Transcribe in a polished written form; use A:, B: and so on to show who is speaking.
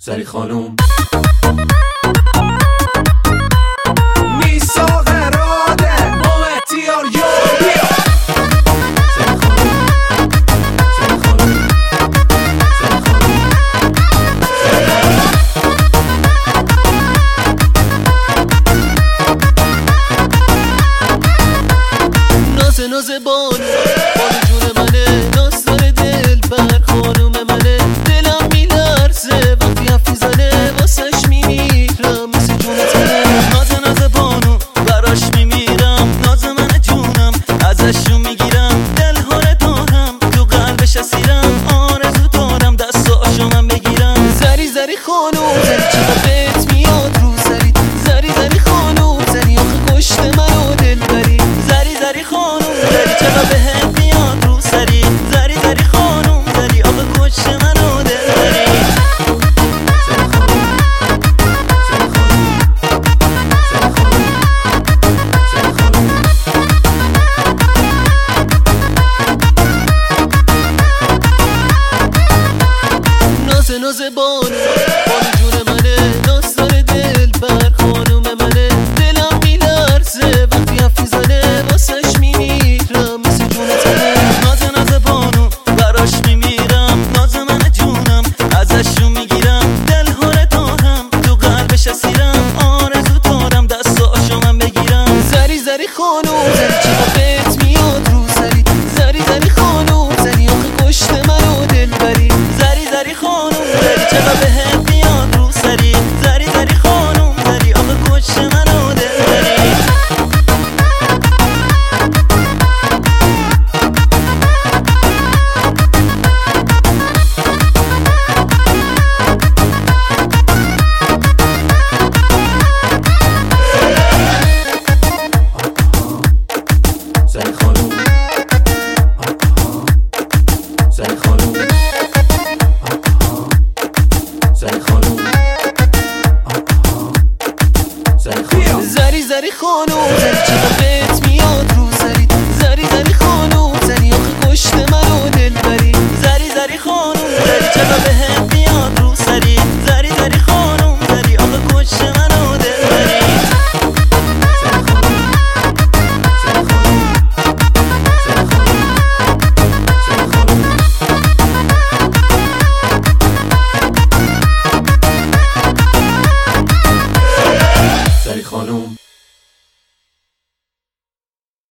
A: زری خانوم میساق راده موهتیار یا بیا زری خانوم زری خانوم زری خانوم
B: نازه نازه بانو جون منه داستان دل بر خانوم منه دلم میلرزه وقتی حرف میزنه واسش میمیرم مثل جونتنه نازه نازه بانو براش میمیرم نازه من جونم ازشون میگیرم دل هاره دارم تو قلبش اسیرم آرزو دارم دستاشو من بگیرم زری زری خانوم زری چقدر بهت میاد رو زری زری زری خانوم زری آخه کشت منو دل بری زری زری خانوم زری چقدر بهت میاد رو سری زری زری خانوم زری آخه کشت منو دل بری
A: زری خانوم زری خانوم زری خانوم زری خانوم
B: نازه نازه بانو جون منه داستان دل بر خانوم منه دلم میلرزه وقتی حرف میزنه واسش میمیرم مثل جونتنه نازه نازه بانو براش میمیرم نازه من جونم ازشون میگیرم دل هاره دارم تو قلبش اسیرم آرزو دارم دستاشو من بگیرم زری زری خانوم زری چقدر بهت میاد رو زری زری زری خانوم زری آخه کشت منو دل بری زری زری خانوم زری چقدر بهت